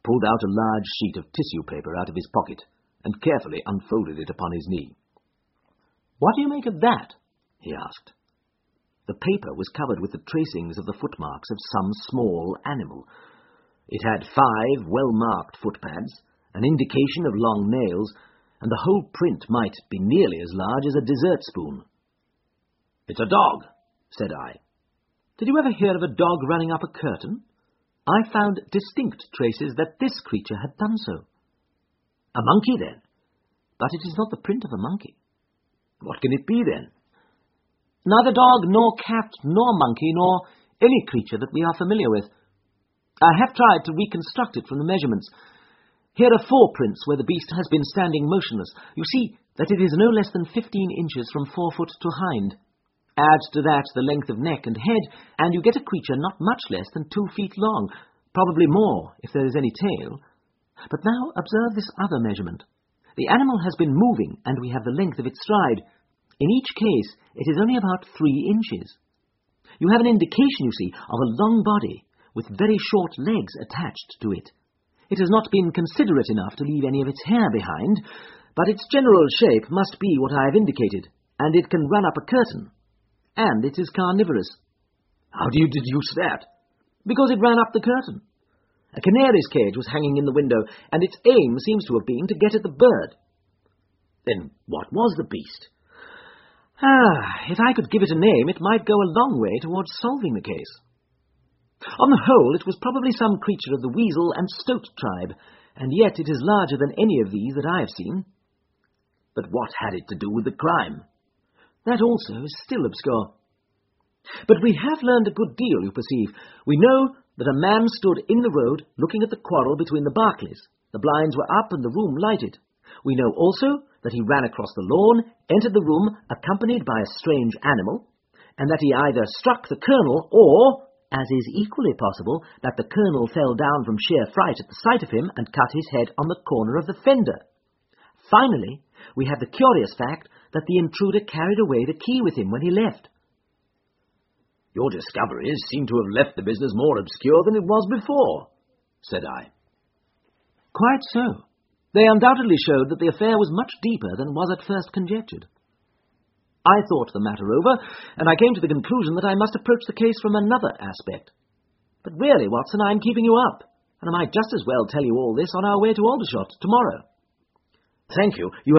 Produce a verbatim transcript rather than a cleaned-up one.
pulled out a large sheet of tissue paper out of his pocket and carefully unfolded it upon his knee. "What do you make of that?" he asked. The paper was covered with the tracings of the footmarks of some small animal. It had five well-marked footpads, an indication of long nails, and the whole print might be nearly as large as a dessert spoon. "It's a dog," said I. "Did you ever hear of a dog running up a curtain? I found distinct traces that this creature had done so." "A monkey, then?" "But it is not the print of a monkey." "What can it be, then?" "Neither dog, nor cat, nor monkey, nor any creature that we are familiar with. I have tried to reconstruct it from the measurements. Here are four prints where the beast has been standing motionless. You see that it is no less than fifteen inches from forefoot to hind. Add to that the length of neck and head, and you get a creature not much less than two feet long, probably more if there is any tail. But now observe this other measurement. The animal has been moving, and we have the length of its stride. In each case, it is only about three inches. You have an indication, you see, of a long body, with very short legs attached to it. It has not been considerate enough to leave any of its hair behind, but its general shape must be what I have indicated, and it can run up a curtain. And it is carnivorous." "How do you deduce that?" "Because it ran up the curtain. A canary's cage was hanging in the window, and its aim seems to have been to get at the bird." "Then what was the beast?" Ah, if I could give it a name, it might go a long way towards solving the case. On the whole, it was probably some creature of the weasel and stoat tribe, and yet it is larger than any of these that I have seen." "But what had it to do with the crime?" "That also is still obscure. But we have learned a good deal, you perceive. We know that a man stood in the road looking at the quarrel between the Barclays. The blinds were up and the room lighted. We know also that he ran across the lawn, entered the room accompanied by a strange animal, and that he either struck the colonel or, as is equally possible, that the colonel fell down from sheer fright at the sight of him and cut his head on the corner of the fender. Finally, we have the curious fact that the intruder carried away the key with him when he left." "Your discoveries seem to have left the business more obscure than it was before," said I. "Quite so. They undoubtedly showed that the affair was much deeper than was at first conjectured. I thought the matter over, and I came to the conclusion that I must approach the case from another aspect. But really, Watson, I am keeping you up, and I might just as well tell you all this on our way to Aldershot tomorrow." "Thank you. You